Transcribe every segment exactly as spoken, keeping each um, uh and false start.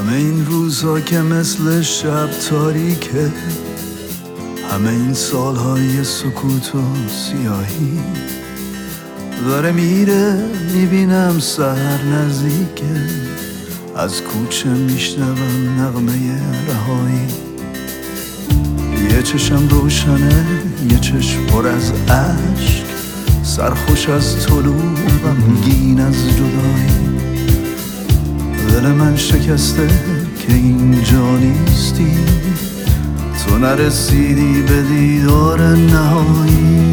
همه این روزها که مثل شب تاریکه، همه این سالهای سکوت و سیاهی داره میره، میبینم سحر نزدیکه، از کوچه میشنوم نغمه رهایی. یه چشم روشنه، یه چشم پر از عشق، سرخوش از طلوع غمگین از جدایی. دل من شکسته که اینجا نیستی، تو نرسیدی به دیدار نهایی.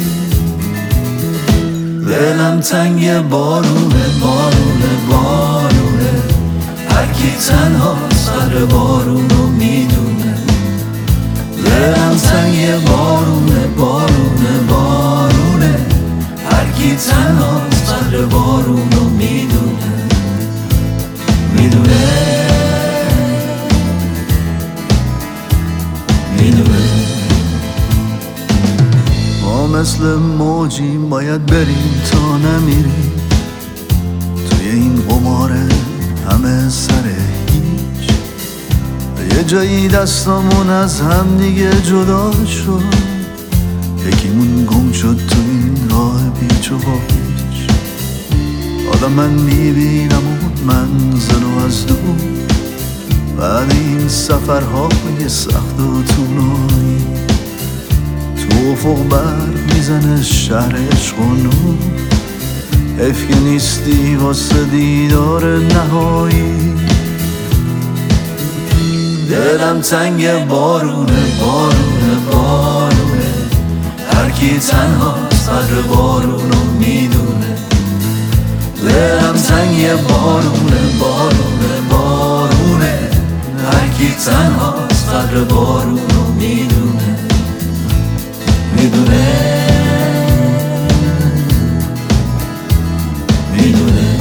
دلم تنگ بارونه بارونه بارونه، هرکی تنها سر بارونو میدونه. دلم تنگ بارونه بارونه بارونه، هرکی تنها سر بارونو میدونه میدونه میدونه. ما مثل موجیم باید بریم تا نمیریم، توی این قماره همه سر هیچ. یه جایی دستامون از هم دیگه جدا شد، یکیمون گم شد تو این راه پیچ و خاک. حالا من میبینم اون منزل و از دور، بعد این سفرهای سخت و طولانی. تو افق برق میزنه شهر عشق و نور، حیف که نیستی واسه دیدار نهایی. دلم تنگ بارونه بارونه بارونه، هرکی تنها سر بارونو میدونه. دلم تنگ بارونه بارونه بارونه، هرکی تنها سر بارونو میدونه میدونه میدونه.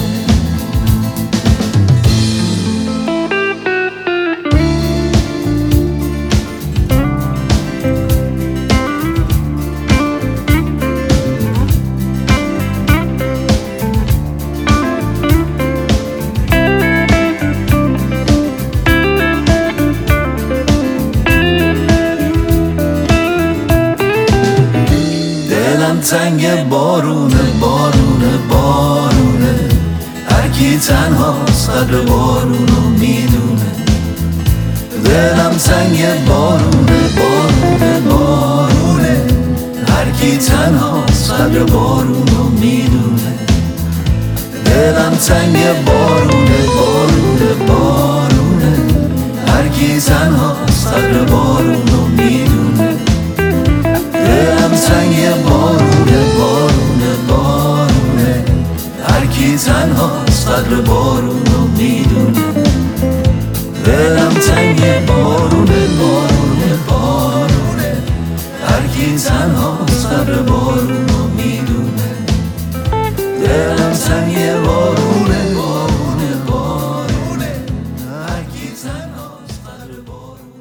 دلم تنگ بارونه بارونه بارونه، هرکی تنها سر بارونو میدونه. دلم تنگ بارونه بارونه بارونه، هرکی تنها سر بارونو میدونه. دلم تنگ بارونه بارونه بارونه، هرکی تنها سر بارونو میدونه. دلم تنگ بارونه بارونه بارونه، هرکی تنها سر بارونو میدونه. دلم تنگ بارونه بارونه بارونه، هرکی تنها سر بارونو میدونه. دلم تنگ بارونه بارونه بارونه، هرکی تنها سر بارونو